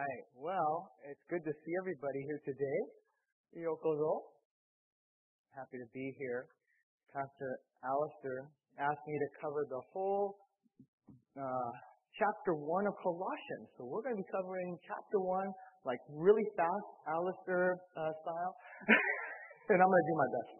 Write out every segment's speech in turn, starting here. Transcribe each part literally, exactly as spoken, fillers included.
right. Well, it's good to see everybody here today. Yokozo. Happy to be here. Pastor Alistair asked me to cover the whole uh, chapter one of Colossians. So we're going to be covering chapter one, like really fast, Alistair uh, style. And I'm going to do my best.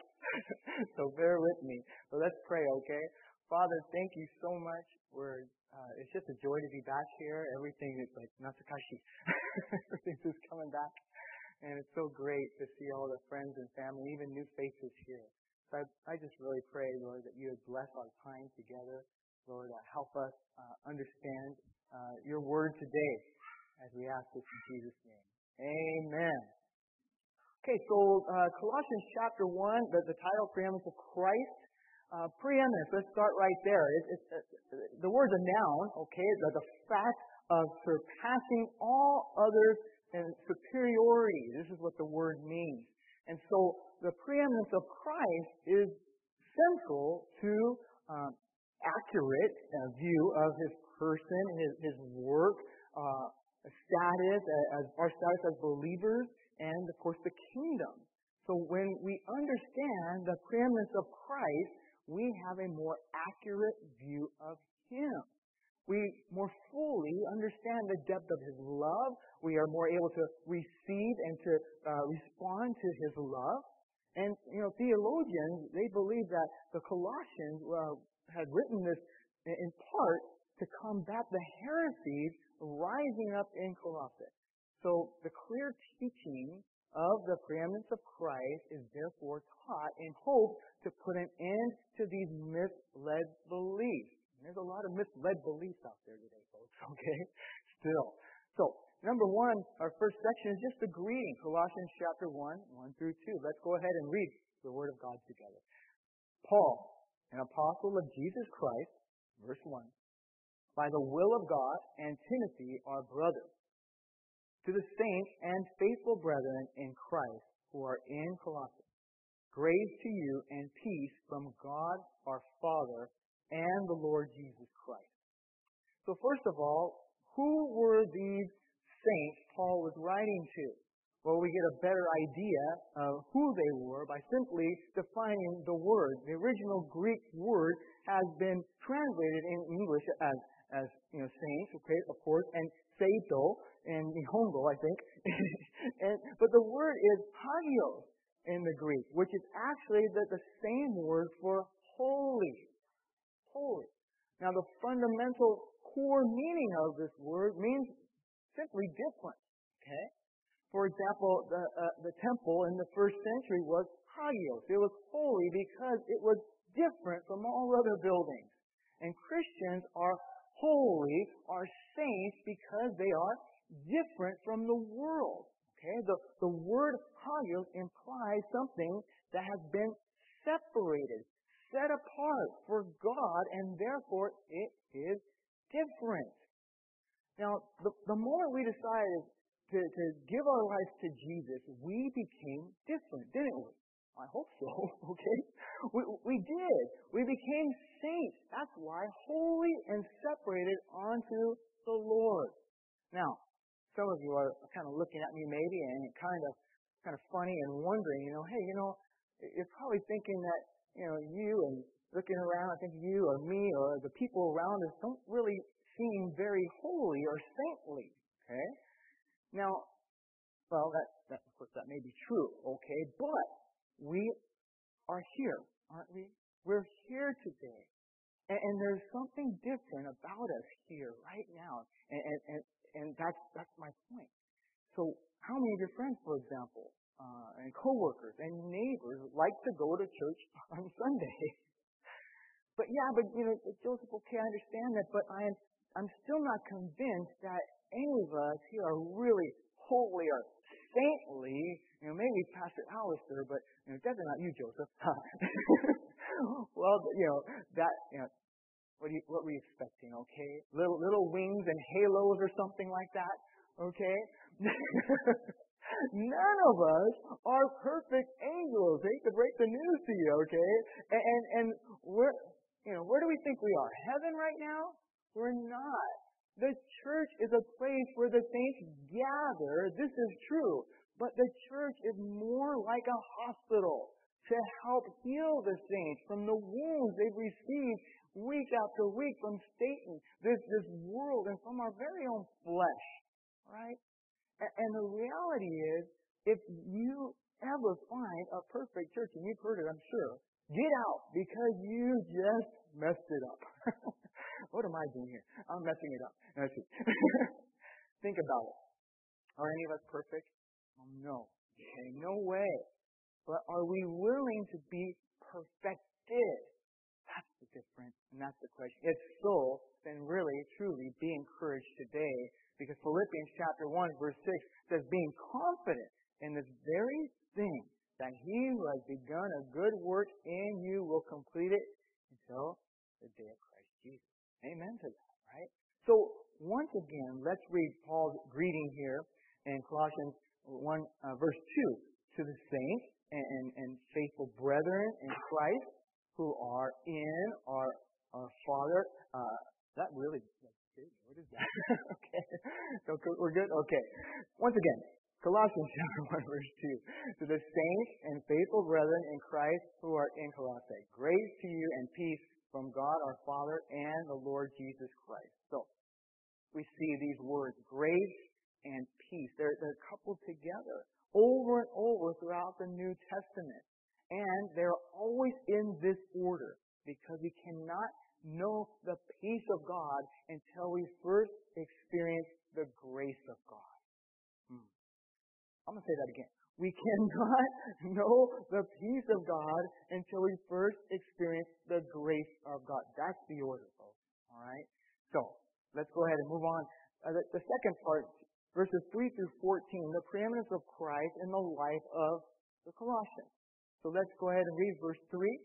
So bear with me. So let's pray, okay? Father, thank you so much. We're, uh, it's just a joy to be back here. Everything is like Natsukaishi. Everything's just coming back. And it's so great to see all the friends and family, even new faces here. So I, I just really pray, Lord, that you would bless our time together. Lord, uh, help us uh, understand uh, your word today as we ask this in Jesus' name. Amen. Okay, so uh, Colossians chapter one, the, the title, Preeminence of Christ. Uh, preeminence, let's start right there. It, it, it, the word's a noun, okay? The, the fact of surpassing all others in superiority. This is what the word means. And so the preeminence of Christ is central to um, accurate uh, view of his person, his, his work, uh, status, as our status as believers, and of course the kingdom. So when we understand the preeminence of Christ, we have a more accurate view of him. We more fully understand the depth of his love. We are more able to receive and to uh, respond to his love. And, you know, theologians, they believe that the Colossians uh, had written this in part to combat the heresies rising up in Colossae. So the clear teaching of the preeminence of Christ is therefore taught in hope to put an end to these misled beliefs. And there's a lot of misled beliefs out there today, folks, okay? Still. So, number one, our first section is just the greeting. Colossians chapter one, one through two. Let's go ahead and read the Word of God together. Paul, an apostle of Jesus Christ, verse one, by the will of God, and Timothy, our brother, to the saints and faithful brethren in Christ who are in Colossae, grace to you and peace from God our Father and the Lord Jesus Christ. So first of all, who were these saints Paul was writing to? Well, we get a better idea of who they were by simply defining the word. The original Greek word has been translated in English as, as you know, saints, okay, of course, and seito in Nihongo, I think. and, but the word is hagios in the Greek, which is actually the, the same word for holy. Holy. Now, the fundamental core meaning of this word means simply different. Okay? For example, the uh, the temple in the first century was hagios. It was holy because it was different from all other buildings. And Christians are holy, are saints because they are different from the world. Okay? The, the word hagios implies something that has been separated, set apart for God, and therefore it is different. Now, the, the moment we decided to, to give our lives to Jesus, we became different, didn't we? I hope so, okay? We, we did. We became saints. That's why, holy and separated unto the Lord. Now, some of you are kind of looking at me maybe and kind of kind of funny and wondering, you know, hey, you know, you're probably thinking that, you know, you and looking around, I think you or me or the people around us don't really seem very holy or saintly, okay? Now, well, that, that of course that may be true, okay, but we are here, aren't we? We're here today. And, and there's something different about us here right now. And, and, and, and that's, that's my point. So how many of your friends, for example, uh, and coworkers and neighbors like to go to church on Sunday? But yeah, but you know, Joseph, okay, I understand that, but I am, I'm still not convinced that any of us here are really holy or saintly. You know, maybe Pastor Alistair, but you know, definitely not you, Joseph. Well, you know, that, you know, what, do you, what were you expecting, okay? Little little wings and halos or something like that, okay? None of us are perfect angels. I hate to break the news to you, okay? And, and, and we're, you know, where do we think we are? Heaven right now? We're not. The church is a place where the saints gather. This is true. But the church is more like a hospital to help heal the saints from the wounds they've received week after week from Satan, this, this world, and from our very own flesh. Right? And, and the reality is, if you ever find a perfect church, and you've heard it, I'm sure, get out because you just messed it up. What am I doing here? I'm messing it up. No, think about it. Are any of us perfect? Oh, no. Okay, no way. But are we willing to be perfected? That's the difference, and that's the question. If so, then really, truly be encouraged today, because Philippians chapter one, verse six says, being confident in this very thing, that he who has begun a good work in you will complete it until the day of Christ Jesus. Amen to that, right? So, once again, let's read Paul's greeting here in Colossians one, uh, verse two. To the saints and, and, and faithful brethren in Christ who are in our, our Father. Uh, that really, what is that? Okay. So we're good? Okay. Once again, Colossians chapter one, verse two. To the saints and faithful brethren in Christ who are in Colossae. Grace to you and peace from God our Father and the Lord Jesus Christ. So, we see these words, grace and peace. They're, they're coupled together over and over throughout the New Testament. And they're always in this order, because we cannot know the peace of God until we first experience the grace of God. Hmm. I'm going to say that again. We cannot know the peace of God until we first experience the grace of God. That's the order, folks. All right? So, let's go ahead and move on. Uh, the, the second part, verses three through fourteen, the preeminence of Christ in the life of the Colossians. So let's go ahead and read verse three.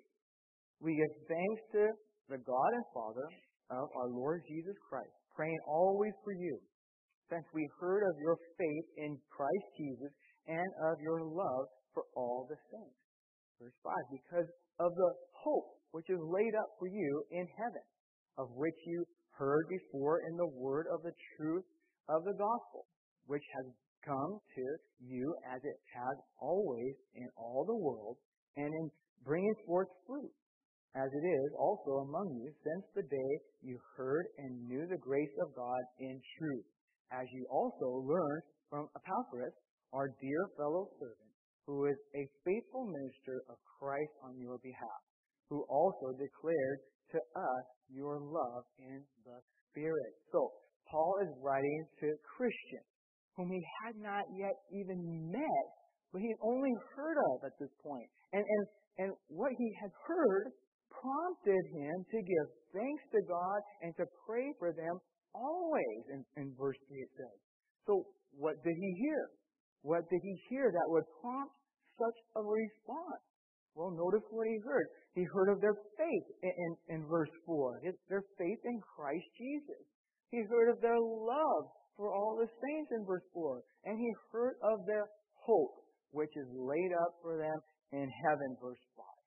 We give thanks to the God and Father of our Lord Jesus Christ, praying always for you, since we heard of your faith in Christ Jesus and of your love for all the saints. Verse five, because of the hope which is laid up for you in heaven, of which you heard before in the word of the truth of the gospel, which has come to you as it has always in all the world, and in bringing forth fruit, as it is also among you since the day you heard and knew the grace of God in truth, as you also learned from Epaphras, our dear fellow servant, who is a faithful minister of Christ on your behalf, who also declared to us your love in the Spirit. So, Paul is writing to Christians whom he had not yet even met, but he had only heard of at this point. And, and, and what he had heard prompted him to give thanks to God and to pray for them always, in, in verse three it says. So, what did he hear? What did he hear that would prompt such a response? Well, notice what he heard. He heard of their faith in, in, in verse four, his, their faith in Christ Jesus. He heard of their love for all the saints in verse four. And he heard of their hope, which is laid up for them in heaven, verse five.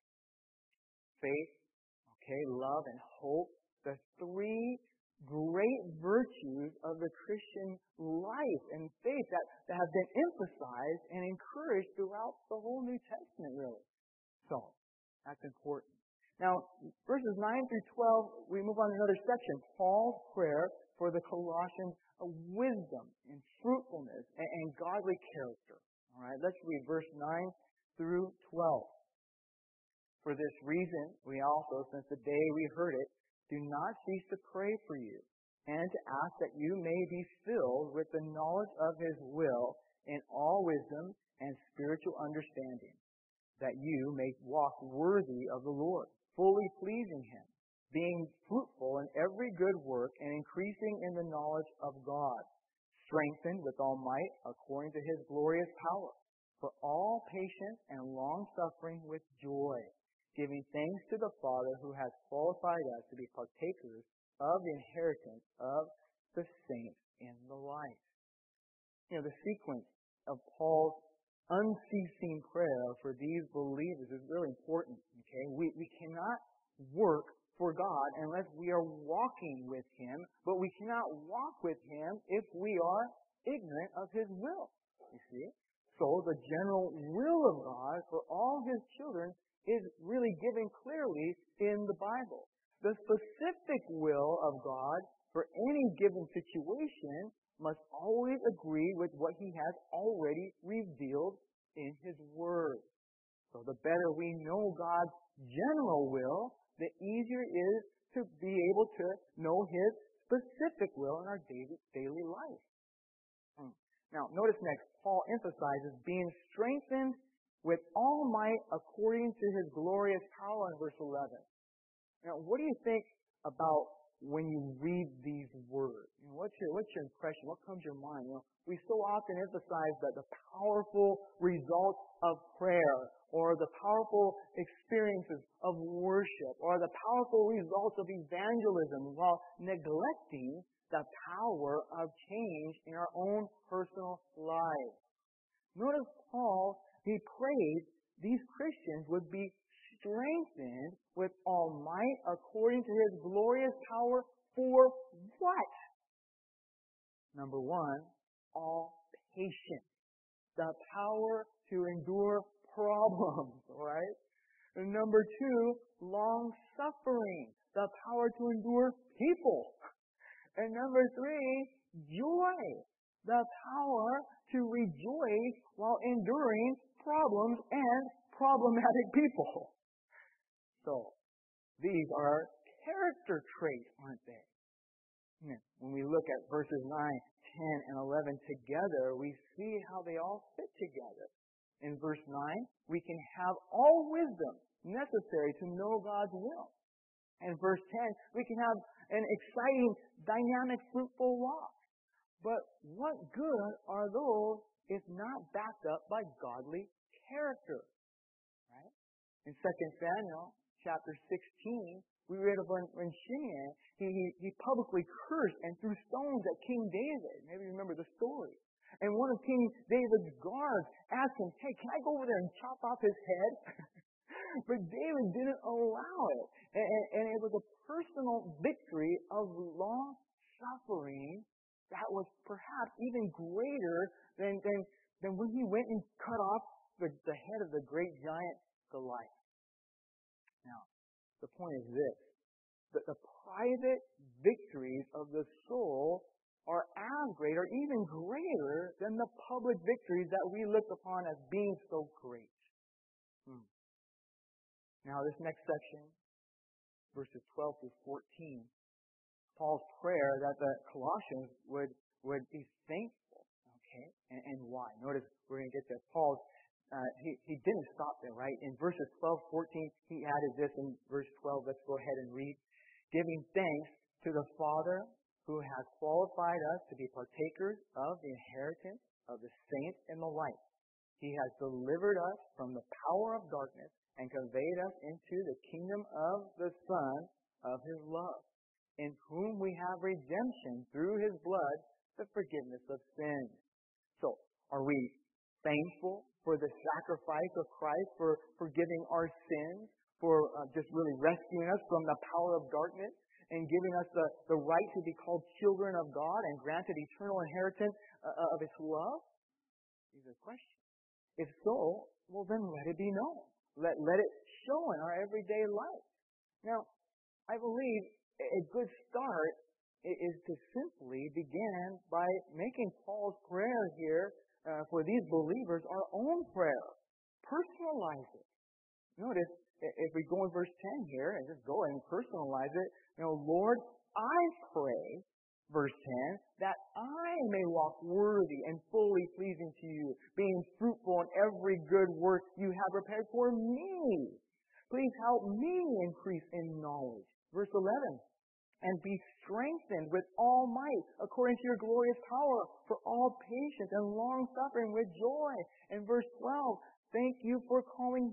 Faith, okay, love, and hope, the three great virtues of the Christian life and faith that, that have been emphasized and encouraged throughout the whole New Testament, really. So, that's important. Now, verses nine through twelve, we move on to another section, Paul's prayer for the Colossians of wisdom and fruitfulness and, and godly character. All right, let's read verse nine through twelve. For this reason, we also, since the day we heard it, do not cease to pray for you, and to ask that you may be filled with the knowledge of His will in all wisdom and spiritual understanding, that you may walk worthy of the Lord, fully pleasing Him, being fruitful in every good work and increasing in the knowledge of God, strengthened with all might according to His glorious power, for all patience and long-suffering with joy, giving thanks to the Father who has qualified us to be partakers of the inheritance of the saints in the light. You know, the sequence of Paul's unceasing prayer for these believers is really important. Okay, we we cannot work for God unless we are walking with Him, but we cannot walk with Him if we are ignorant of His will. You see? So the general will of God for all His children is really given clearly in the Bible. The specific will of God for any given situation must always agree with what He has already revealed in His Word. So the better we know God's general will, the easier it is to be able to know His specific will in our daily, daily life. Now, notice next, Paul emphasizes being strengthened with all might according to His glorious power in verse eleven. Now, what do you think about when you read these words? You know, what's your what's your impression? What comes to your mind? You know, we so often emphasize that the powerful results of prayer, or the powerful experiences of worship, or the powerful results of evangelism, while neglecting the power of change in our own personal lives. Notice Paul, he prayed these Christians would be strengthened with all might according to His glorious power for what? Number one, all patience. The power to endure problems, right? And number two, long suffering. The power to endure people. And number three, joy. The power to rejoice while enduring problems and problematic people. So, these are character traits, aren't they? When we look at verses nine, ten, and eleven together, we see how they all fit together. In verse nine, we can have all wisdom necessary to know God's will. In verse ten, we can have an exciting, dynamic, fruitful walk. But what good are those if not backed up by godly character? Right? In Second Samuel chapter sixteen, we read of when, when Shimeon, he, he, he publicly cursed and threw stones at King David. Maybe you remember the story. And one of King David's guards asked him, hey, can I go over there and chop off his head? But David didn't allow it. And, and, and it was a personal victory of long suffering that was perhaps even greater than, than, than when he went and cut off the, the head of the great giant Goliath. Now, the point is this, that the private victories of the soul are as great or even greater than the public victories that we look upon as being so great. Hmm. Now, this next section, verses twelve through fourteen, Paul's prayer that the Colossians would, would be thankful. Okay? And, and why? Notice we're going to get there. Paul's Uh, he, he didn't stop there, right? In verses twelve, fourteen, he added this in verse twelve. Let's go ahead and read. Giving thanks to the Father who has qualified us to be partakers of the inheritance of the saints in the light. He has delivered us from the power of darkness and conveyed us into the kingdom of the Son of His love, in whom we have redemption through His blood, the forgiveness of sins. So, are we thankful for the sacrifice of Christ, for forgiving our sins, for uh, just really rescuing us from the power of darkness and giving us the, the right to be called children of God and granted eternal inheritance uh, of His love? These are questions. If so, well then let it be known. Let, let it show in our everyday life. Now, I believe a good start is to simply begin by making Paul's prayer here Uh, for these believers, our own prayer. Personalize it. Notice, if we go in verse ten here, and just go ahead and personalize it, you know, Lord, I pray, verse ten, that I may walk worthy and fully pleasing to you, being fruitful in every good work you have prepared for me. Please help me increase in knowledge. Verse eleven, and be strengthened with all might, according to your glorious power, for all patience and long-suffering with joy. And verse twelve, thank you for calling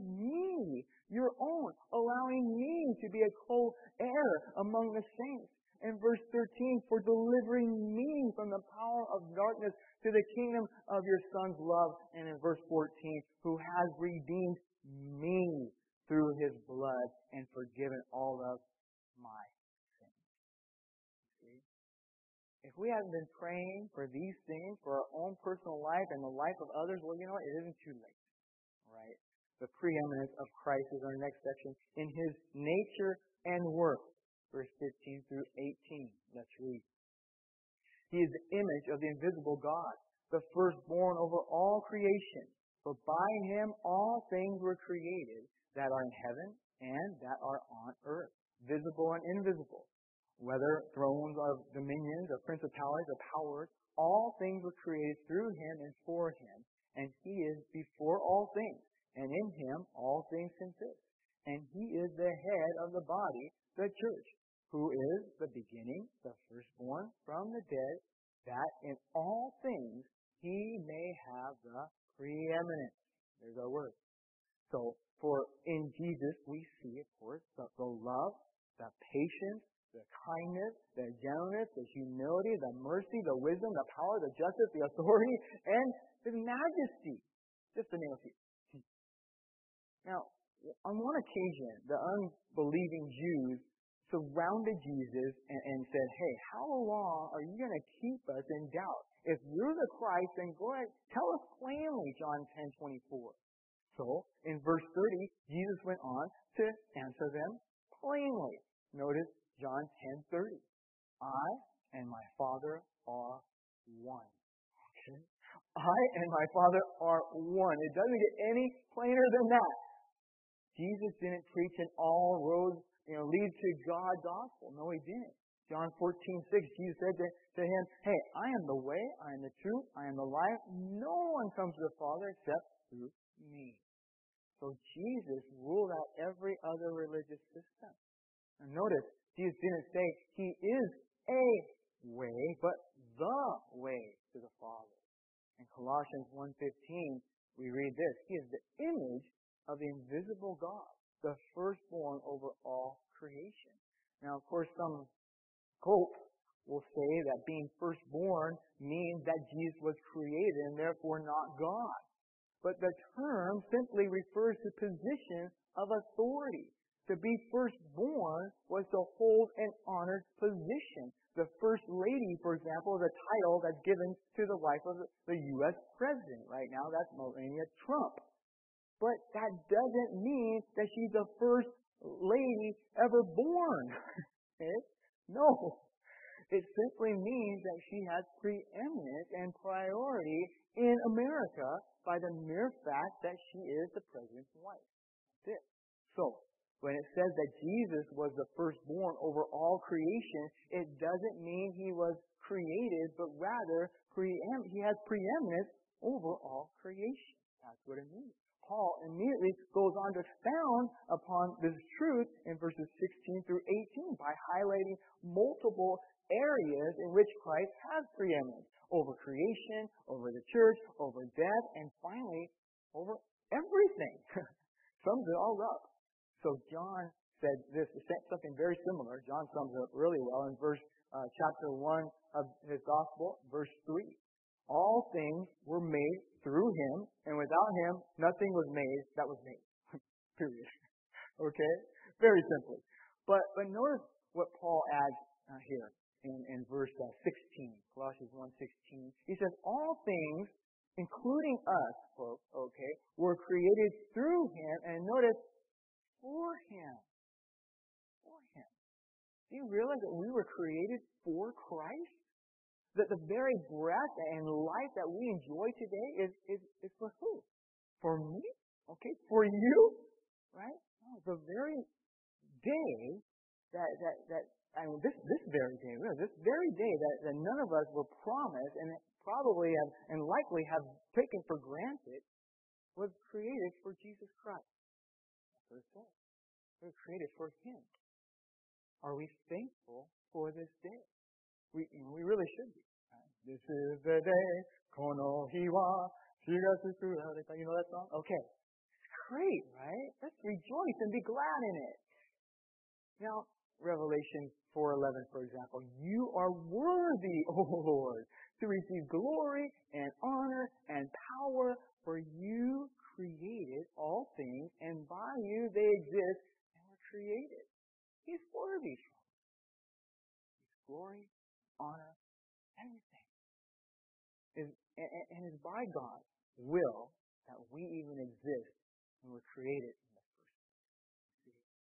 me your own, allowing me to be a co-heir among the saints. And verse thirteen, for delivering me from the power of darkness to the kingdom of your Son's love. And in verse fourteen, who has redeemed me through His blood and forgiven all of my sins. See? If we haven't been praying for these things for our own personal life and the life of others, well, you know what? It isn't too late. Right? The preeminence of Christ is our next section. In His nature and work. Verse fifteen through eighteen. Let's read. He is the image of the invisible God, the firstborn over all creation. For by Him all things were created that are in heaven and that are on earth, visible and invisible. Whether thrones or dominions or principalities or powers, all things were created through Him and for Him. And He is before all things, and in Him all things consist. And He is the head of the body, the church, who is the beginning, the firstborn from the dead, that in all things He may have the preeminence. There's our word. So, for in Jesus we see, of course, the, the love, the patience, the kindness, the gentleness, the humility, the mercy, the wisdom, the power, the justice, the authority, and His majesty. Just to name a few. Now, on one occasion, the unbelieving Jews surrounded Jesus and, and said, hey, how long are you going to keep us in doubt? If you're the Christ, then go ahead, tell us plainly, John ten twenty-four. So, in verse thirty, Jesus went on to answer them plainly. Notice John ten thirty. I and my Father are one. Okay? I and my Father are one. It doesn't get any plainer than that. Jesus didn't preach an all roads, you know, lead to God gospel. No, He didn't. John fourteen six, Jesus said to, to him, hey, I am the way, I am the truth, I am the life. No one comes to the Father except through me. So Jesus ruled out every other religious system. And notice, Jesus didn't say He is a way, but the way to the Father. In Colossians one fifteen, we read this. He is the image of the invisible God, the firstborn over all creation. Now, of course, some Pope will say that being firstborn means that Jesus was created and therefore not God. But the term simply refers to position of authority. To be firstborn was to hold an honored position. The First Lady, for example, is a title that's given to the wife of the U S President. Right now, that's Melania Trump. But that doesn't mean that she's the first lady ever born. Okay? No. It simply means that she has preeminence and priority in America by the mere fact that she is the president's wife. That's it. So, when it says that Jesus was the firstborn over all creation, it doesn't mean He was created, but rather preem- He has preeminence over all creation. That's what it means. Paul immediately goes on to expound upon this truth in verses sixteen through eighteen by highlighting multiple areas in which Christ has preeminence over creation, over the church, over death, and finally, over everything. Sums it all up. So John said this, something very similar. John sums it up really well in verse uh, chapter one of his gospel, verse three. All things were made through Him, and without Him, nothing was made that was made. Period. Okay? Very simply. But but notice what Paul adds uh, here in, in verse uh, sixteen, Colossians one sixteen. He says, all things, including us, folks, okay, were created through Him, and notice, for Him. For Him. Do you realize that we were created for Christ? That the very breath and life that we enjoy today is, is, is for who? For me? Okay? For you? Right? No, the very day that, that, that I mean, this, this very day, really, this very day that, that none of us were promised and probably have, and likely have taken for granted, was created for Jesus Christ. That's what it says. We were created for Him. Are we thankful for this day? We, we really should be. This is the day, kono hiwa, shigatsu hareta. You know that song? Okay. It's great, right? Let's rejoice and be glad in it. Now, Revelation four eleven, for example. You are worthy, O Lord, to receive glory and honor and power, for you created all things, and by you they exist and were created. He's worthy. and it's by God's will that we even exist and were created in the first place.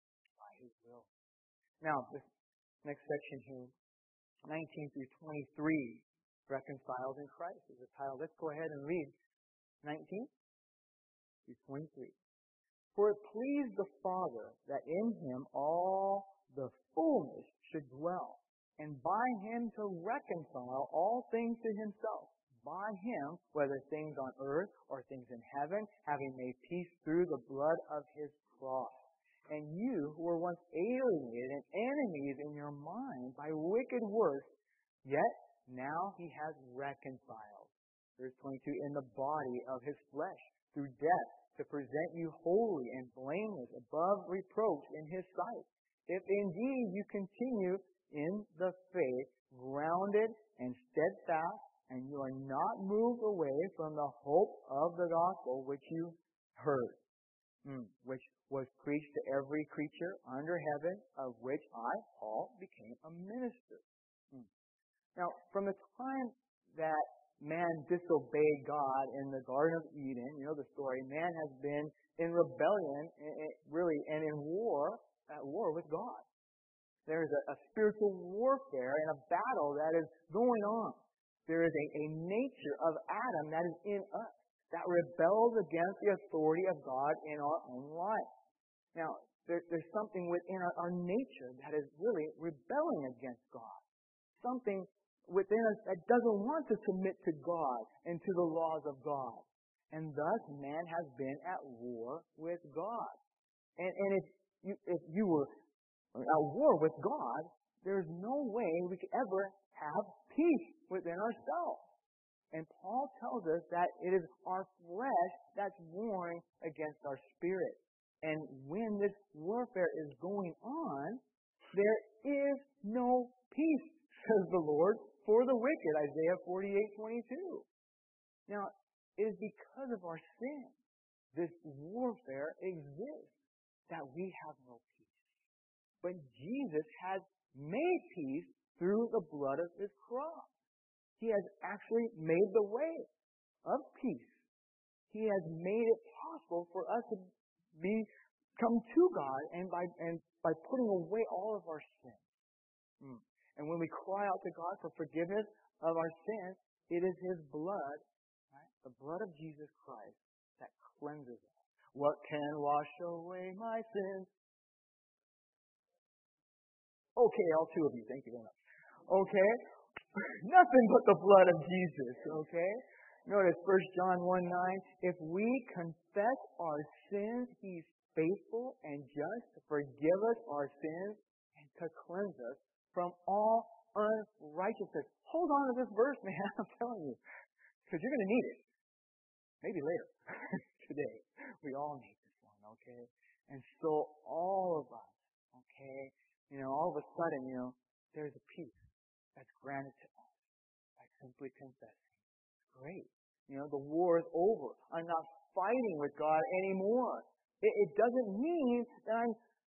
By His will. Now, this next section here, nineteen through twenty-three, reconciled in Christ is the title. Let's go ahead and read nineteen through twenty-three. For it pleased the Father that in Him all the fullness should dwell, and by Him to reconcile all things to Himself. By Him, whether things on earth or things in heaven, having made peace through the blood of His cross. And you, who were once alienated and enemies in your mind by wicked works, yet now He has reconciled. Verse twenty-two, in the body of His flesh, through death, to present you holy and blameless above reproach in His sight. If indeed you continue in the faith, grounded and steadfast, and you are not moved away from the hope of the gospel which you heard, mm, which was preached to every creature under heaven, of which I, Paul, became a minister. Mm. Now, from the time that man disobeyed God in the Garden of Eden, you know the story, man has been in rebellion, really, and in war, at war with God. There is a, a spiritual warfare and a battle that is going on. There is a, a nature of Adam that is in us, that rebels against the authority of God in our own life. Now, there, there's something within our, our nature that is really rebelling against God. Something within us that doesn't want to submit to God and to the laws of God. And thus, man has been at war with God. And, and if you if you were at war with God, there's no way we could ever have peace within ourselves. And Paul tells us that it is our flesh that's warring against our spirit. And when this warfare is going on, there is no peace, says the Lord, for the wicked, Isaiah forty-eight twenty-two. Now, it is because of our sin this warfare exists, that we have no peace. But Jesus has made peace through the blood of His cross. He has actually made the way of peace. He has made it possible for us to be come to God and by and by putting away all of our sins. Mm. And when we cry out to God for forgiveness of our sins, it is His blood, right? The blood of Jesus Christ, that cleanses us. What can wash away my sins? Okay, all two of you. Thank you very much. Okay? Nothing but the blood of Jesus, okay? Notice First John one nine, if we confess our sins, He's faithful and just to forgive us our sins and to cleanse us from all unrighteousness. Hold on to this verse, man, I'm telling you, because you're going to need it. Maybe later. Today. We all need this one, okay? And so all of us, okay, you know, all of a sudden, you know, there's a peace that's granted to us by simply confessing. Great. You know, the war is over. I'm not fighting with God anymore. It, it doesn't mean that I'm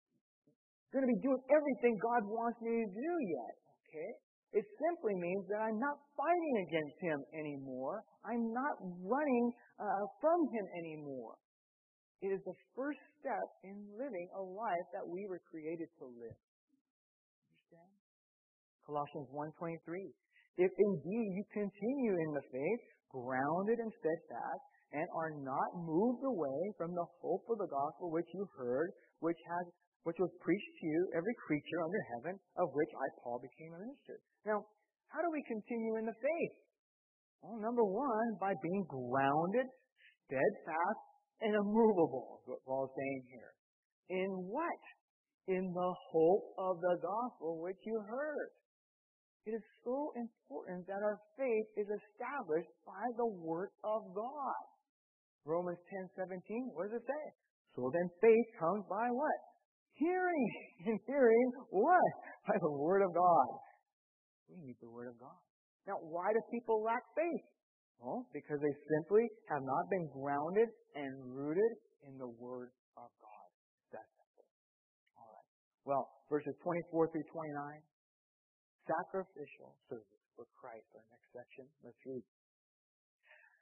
going to be doing everything God wants me to do yet. Okay? It simply means that I'm not fighting against Him anymore. I'm not running uh, from Him anymore. It is the first step in living a life that we were created to live. Understand? Colossians one twenty-three. If indeed you continue in the faith, grounded and steadfast, and are not moved away from the hope of the gospel which you heard, which has which was preached to you, every creature under heaven, of which I, Paul, became a minister. Now, how do we continue in the faith? Well, number one, by being grounded, steadfast, and immovable, is what Paul's saying here. In what? In the hope of the gospel which you heard. It is so important that our faith is established by the Word of God. Romans ten seventeen, what does it say? So then faith comes by what? Hearing. And hearing what? By the Word of God. We need the Word of God. Now, why do people lack faith? Well, because they simply have not been grounded and rooted in the Word of God. That's simple. All right. Well, verses twenty-four through twenty-nine. Sacrificial service for Christ, our next section. Let's read.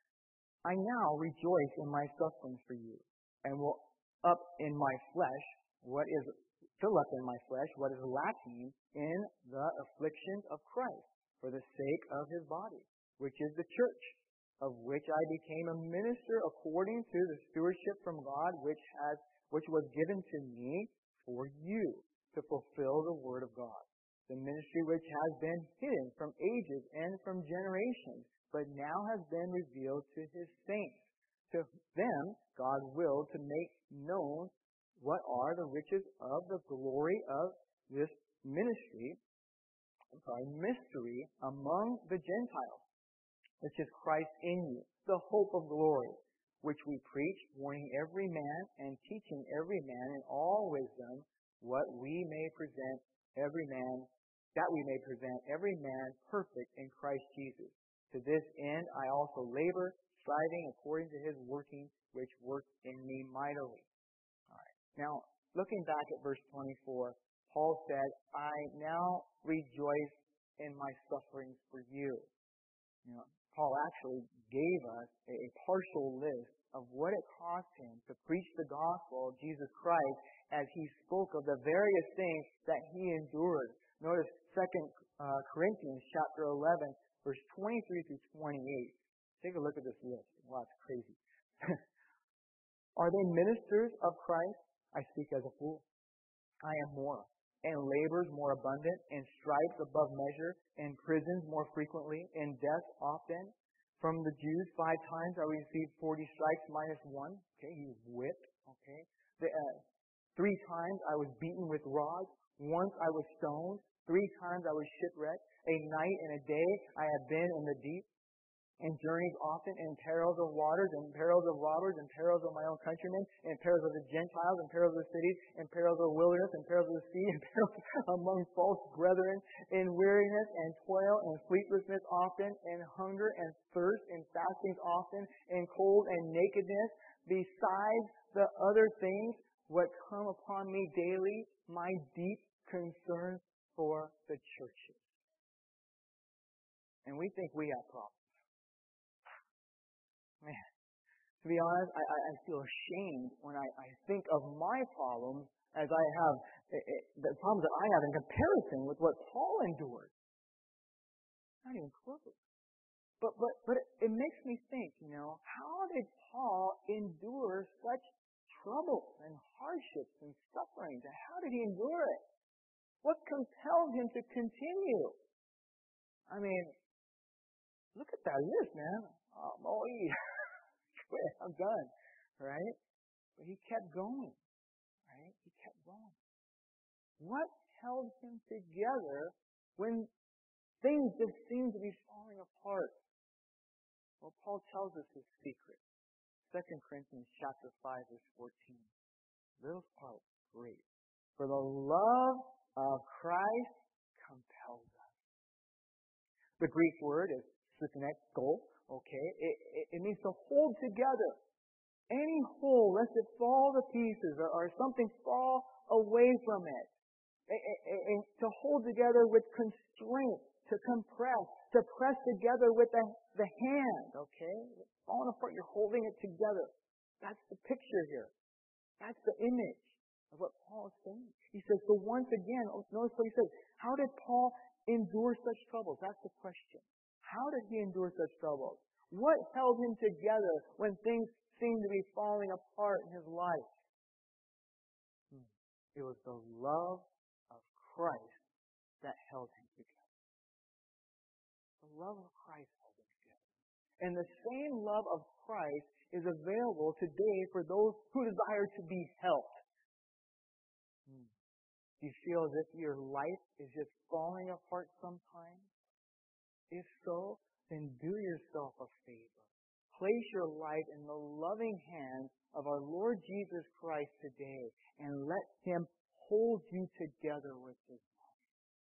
I now rejoice in my sufferings for you, and will up in my flesh what is fill up in my flesh what is lacking in the afflictions of Christ for the sake of his body, which is the church, of which I became a minister according to the stewardship from God which has which was given to me for you to fulfill the word of God. The ministry which has been hidden from ages and from generations, but now has been revealed to his saints. To them God willed to make known what are the riches of the glory of this ministry, I'm sorry, mystery among the Gentiles, which is Christ in you, the hope of glory, which we preach, warning every man and teaching every man in all wisdom, what we may present every man, that we may present every man perfect in Christ Jesus. To this end I also labor, striving according to his working, which works in me mightily. All right. Now, looking back at verse twenty-four, Paul said, I now rejoice in my sufferings for you. You know, Paul actually gave us a, a partial list of what it cost him to preach the gospel of Jesus Christ as he spoke of the various things that he endured. Notice Second uh, Corinthians chapter eleven, verse twenty-three through twenty-eight. Take a look at this list. Wow, it's crazy. Are they ministers of Christ? I speak as a fool. I am more. And labors more abundant, and stripes above measure, and prisons more frequently, and death often. From the Jews, five times I received forty stripes minus one. Okay, he was whipped. Okay. The, uh, three times I was beaten with rods. Once I was stoned. Three times I was shipwrecked. A night and a day I have been in the deep. And journeys often, and perils of waters, and perils of robbers, and perils of my own countrymen, and perils of the Gentiles, and perils of the cities, and perils of the wilderness, and perils of the sea, and perils among false brethren, in weariness, and toil, and sleeplessness often, and hunger, and thirst, and fastings often, and cold, and nakedness, besides the other things what come upon me daily, my deep concern for the churches. And we think we have problems. Man, to be honest, I, I, I feel ashamed when I, I think of my problems as I have, it, it, the problems that I have in comparison with what Paul endured. Not even close. But, but, but it, it makes me think, you know, how did Paul endure such troubles and hardships and sufferings? And how did he endure it? What compelled him to continue? I mean, look at that list, man. Oh, oh yeah. I'm done, right? But he kept going, right? He kept going. What held him together when things just seemed to be falling apart? Well, Paul tells us his secret. Second Corinthians chapter five, verse fourteen. Little part, great. For the love of Christ compels us. The Greek word is systeneko. Okay, it, it, it means to hold together. Any whole, lest it fall to pieces or, or something fall away from it. And, and, and to hold together with constraint, to compress, to press together with the, the hand. Okay, falling apart, you're holding it together. That's the picture here. That's the image of what Paul is saying. He says, so once again, notice what he says. How did Paul endure such troubles? That's the question. How did he endure such troubles? What held him together when things seemed to be falling apart in his life? Hmm. It was the love of Christ that held him together. The love of Christ held him together. And the same love of Christ is available today for those who desire to be helped. Hmm. Do you feel as if your life is just falling apart sometimes? If so, then do yourself a favor. Place your life in the loving hands of our Lord Jesus Christ today and let Him hold you together with His love.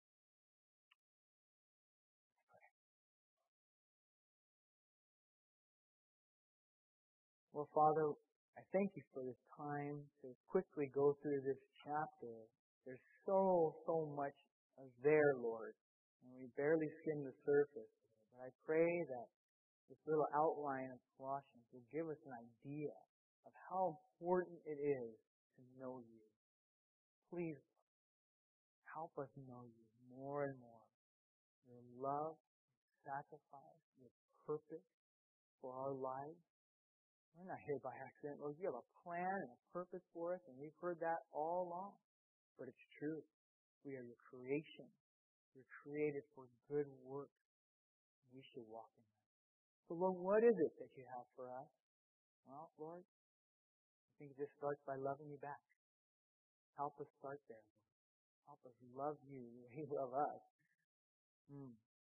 Well, Father, I thank you for this time to quickly go through this chapter. There's so, so much there, Lord. And we barely skim the surface. But I pray that this little outline of Colossians will give us an idea of how important it is to know you. Please help us know you more and more. Your love, your sacrifice, your purpose for our lives. We're not here by accident, Lord. You have a plan and a purpose for us, and we've heard that all along. But it's true. We are your creation. You're created for good works. We should walk in them. So, Lord, what is it that you have for us? Well, Lord, I think it just starts by loving you back. Help us start there, Lord. Help us love you the way you love us. Mm.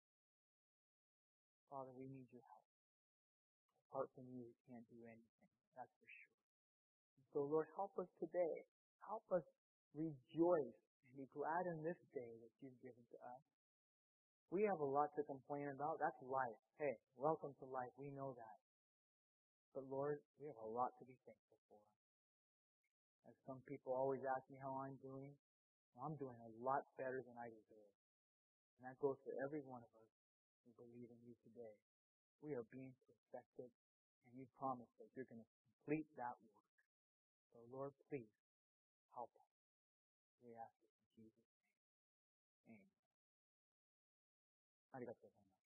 Father, we need your help. Apart from you, we can't do anything. That's for sure. And so, Lord, help us today. Help us rejoice and be glad in this day that you've given to us. We have a lot to complain about. That's life. Hey, welcome to life. We know that. But Lord, we have a lot to be thankful for. As some people always ask me how I'm doing, well, I'm doing a lot better than I deserve. And that goes for every one of us who believe in you today. We are being perfected, and you promise that you're going to complete that work. So Lord, please help us. We ask this in Jesus' name. Amen. ありがとうございます。